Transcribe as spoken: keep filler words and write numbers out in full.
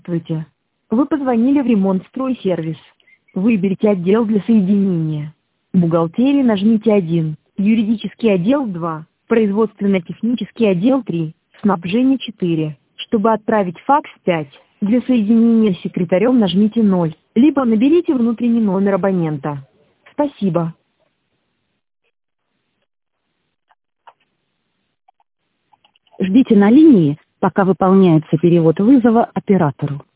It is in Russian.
Здравствуйте. Вы позвонили в ремонт-стройсервис. Выберите отдел для соединения. Бухгалтерия нажмите один, юридический отдел два, производственно-технический отдел три, снабжение четыре. Чтобы отправить факс пять, для соединения с секретарем нажмите ноль, либо наберите внутренний номер абонента. Спасибо. Ждите на линии, пока выполняется перевод вызова оператору.